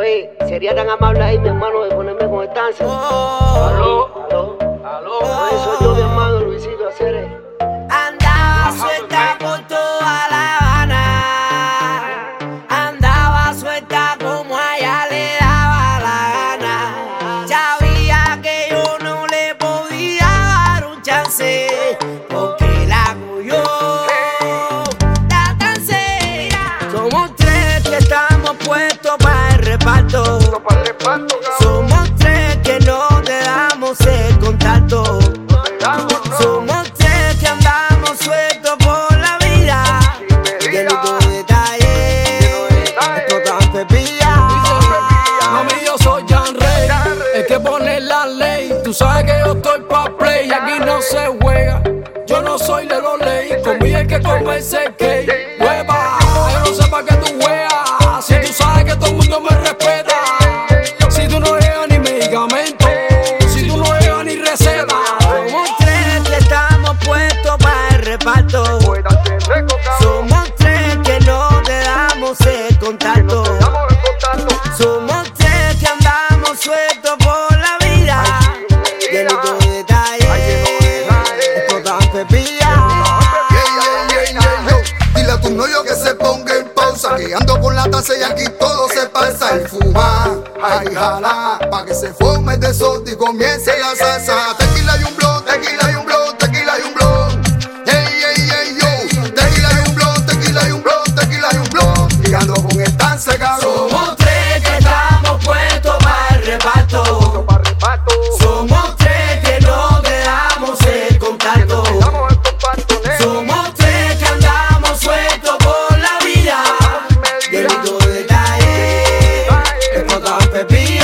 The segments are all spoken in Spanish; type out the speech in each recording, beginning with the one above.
Oye, sería tan amable ahí, mi hermano, de ponerme con estancia. Aló. Oye, soy yo, mi hermano, Luisito Aceres. Andaba suelta por toda La Habana. Andaba suelta como a ella le daba la gana. Sabía que yo no le podía dar un chance, porque la cogió, la cansé. Somos tres que estamos puestos para el reparto. Somos tres que no te damos el contacto. Somos tres que andamos sueltos por la vida, llenos de detalles, explotan pepillas. Mami, yo soy Jan Rey, el que pone la ley. Tú sabes que yo estoy pa' play y aquí no se juega. Yo no soy de los ley, conmigo el que convence el que hueva. Yo no sé pa' qué tú juegas, si tú sabes que todo el mundo me respeta. Si tú no llevas ni medicamento, si tú no llevas ni receta. Somos tres que estamos puestos para el reparto. Somos tres que no te damos el contacto. Somos tres que andamos sueltos por la vida, llenos de detalles, explotan pepillas. Dile a tu novio que se ponga en pausa, que ando con la taza y aquí todo se pasa. El fumar, ay, jala, pa' que se forme el desorden y comience la salsa. Tequila y un blon, tequila y un blon, tequila y un blon. Ey, yo. Tequila y un blon, tequila y un blon, tequila y un blon. Y ando con estancia, cabrón. Somos tres que estamos puestos para el reparto. Somos tres que no te damos el contacto. Somos tres que andamos sueltos por la vida, llenos de detalles, explotan pepillas.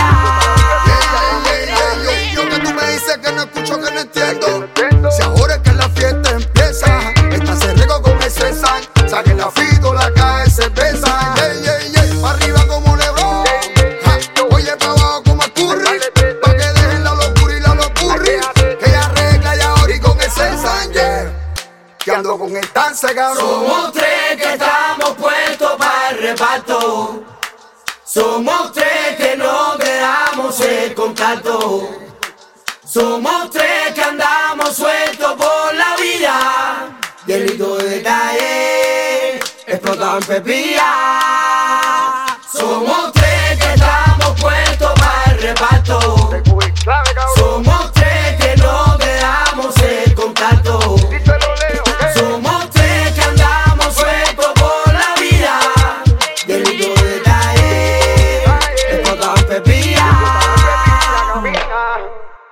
Yo que tú me dices que no escucho, que no entiendo. Si ahora es que la fiesta empieza, esta se regó con ese san. Saquen la fito, la cae, cerveza. Pa' arriba como Lebron, oye pa' abajo como Curry. Pa' que dejen la locura y la locura. Que ella arregla y ahora y con ese san, que ando con estancia, cabrón. Somos tres que estamos puestos para el reparto. Somos tres que no te damos el contacto. Somos tres que andamos sueltos por la vida, llenos de detalles, explotan pepillas. Somos tres que estamos puestos para el reparto. Somos tres que no te damos el contacto. Somos tres que andamos sueltos por la vida, llenos de detalles, explotan pepillas.